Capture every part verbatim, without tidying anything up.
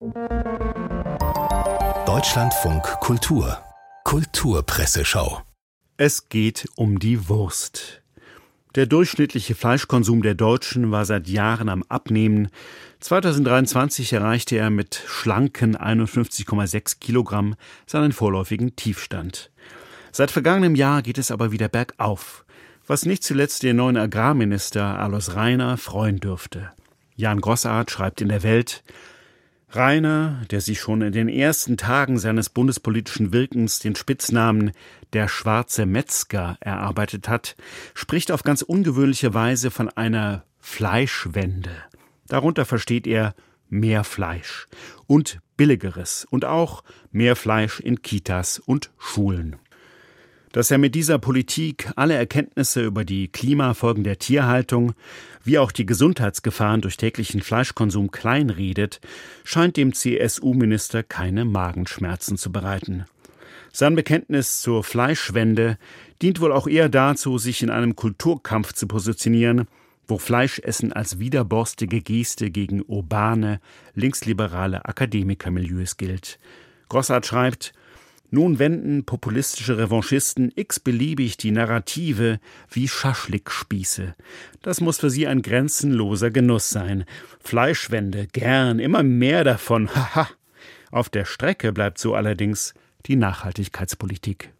Deutschlandfunk Kultur Kulturpresseschau. Es geht um die Wurst. Der durchschnittliche Fleischkonsum der Deutschen war seit Jahren am Abnehmen. zweitausenddreiundzwanzig erreichte er mit schlanken einundfünfzig Komma sechs Kilogramm seinen vorläufigen Tiefstand. Seit vergangenem Jahr geht es aber wieder bergauf, was nicht zuletzt den neuen Agrarminister Alois Rainer freuen dürfte. Jan Grossart schreibt in der Welt: Rainer, der sich schon in den ersten Tagen seines bundespolitischen Wirkens den Spitznamen der schwarze Metzger erarbeitet hat, spricht auf ganz ungewöhnliche Weise von einer Fleischwende. Darunter versteht er mehr Fleisch und billigeres und auch mehr Fleisch in Kitas und Schulen. Dass er mit dieser Politik alle Erkenntnisse über die Klimafolgen der Tierhaltung wie auch die Gesundheitsgefahren durch täglichen Fleischkonsum kleinredet, scheint dem C S U-Minister keine Magenschmerzen zu bereiten. Sein Bekenntnis zur Fleischwende dient wohl auch eher dazu, sich in einem Kulturkampf zu positionieren, wo Fleischessen als widerborstige Geste gegen urbane, linksliberale Akademikermilieus gilt. Grossart schreibt: Nun wenden populistische Revanchisten x-beliebig die Narrative wie Schaschlikspieße. Das muss für sie ein grenzenloser Genuss sein. Fleischwende, gern, immer mehr davon, haha. Auf der Strecke bleibt so allerdings die Nachhaltigkeitspolitik.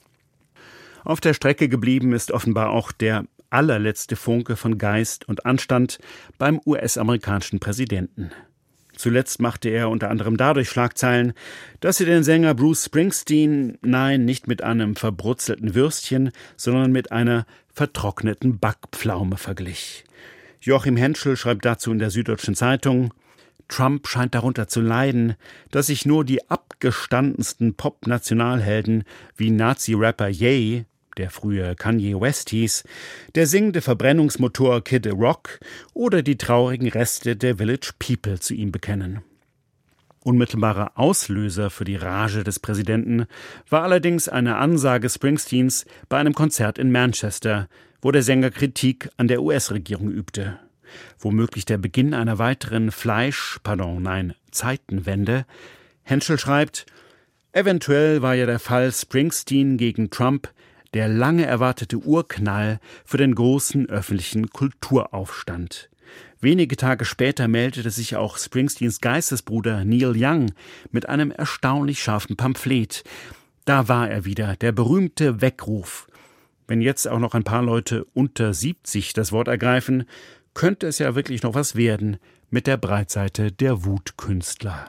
Auf der Strecke geblieben ist offenbar auch der allerletzte Funke von Geist und Anstand beim U S-amerikanischen Präsidenten. Zuletzt machte er unter anderem dadurch Schlagzeilen, dass er den Sänger Bruce Springsteen, nein, nicht mit einem verbrutzelten Würstchen, sondern mit einer vertrockneten Backpflaume verglich. Joachim Henschel schreibt dazu in der Süddeutschen Zeitung: Trump scheint darunter zu leiden, dass sich nur die abgestandensten Pop-Nationalhelden wie Nazi-Rapper Ye, der früher Kanye West hieß, der singende Verbrennungsmotor Kid Rock oder die traurigen Reste der Village People zu ihm bekennen. Unmittelbarer Auslöser für die Rage des Präsidenten war allerdings eine Ansage Springsteens bei einem Konzert in Manchester, wo der Sänger Kritik an der U S-Regierung übte. Womöglich der Beginn einer weiteren Fleisch-, pardon, nein, Zeitenwende. Henschel schreibt: Eventuell war ja der Fall Springsteen gegen Trump der lange erwartete Urknall für den großen öffentlichen Kulturaufstand. Wenige Tage später meldete sich auch Springsteens Geistesbruder Neil Young mit einem erstaunlich scharfen Pamphlet. Da war er wieder, der berühmte Weckruf. Wenn jetzt auch noch ein paar Leute unter siebzig das Wort ergreifen, könnte es ja wirklich noch was werden mit der Breitseite der Wutkünstler.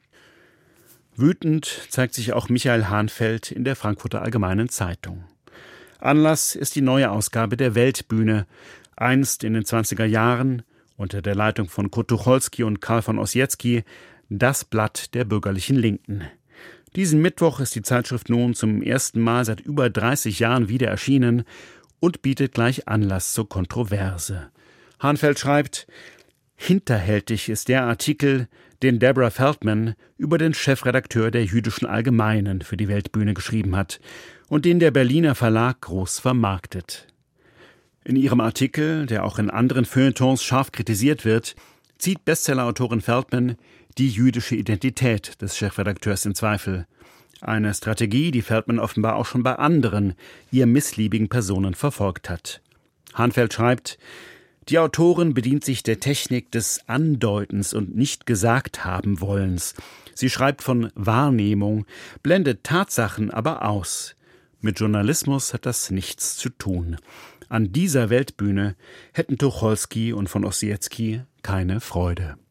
Wütend zeigt sich auch Michael Hahnfeld in der Frankfurter Allgemeinen Zeitung. Anlass ist die neue Ausgabe der Weltbühne, einst in den zwanziger Jahren unter der Leitung von Kurt Tucholsky und Karl von Ossietzky das Blatt der bürgerlichen Linken. Diesen Mittwoch ist die Zeitschrift nun zum ersten Mal seit über dreißig Jahren wieder erschienen und bietet gleich Anlass zur Kontroverse. Hahnfeld schreibt: Hinterhältig ist der Artikel, den Deborah Feldman über den Chefredakteur der Jüdischen Allgemeinen für die Weltbühne geschrieben hat und den der Berliner Verlag groß vermarktet. In ihrem Artikel, der auch in anderen Feuilletons scharf kritisiert wird, zieht Bestsellerautorin Feldman die jüdische Identität des Chefredakteurs in Zweifel. Eine Strategie, die Feldman offenbar auch schon bei anderen, ihr missliebigen Personen verfolgt hat. Hahnfeld schreibt: Die Autorin bedient sich der Technik des Andeutens und nicht gesagt haben wollens. Sie schreibt von Wahrnehmung, blendet Tatsachen aber aus. Mit Journalismus hat das nichts zu tun. An dieser Weltbühne hätten Tucholsky und von Ossietzky keine Freude.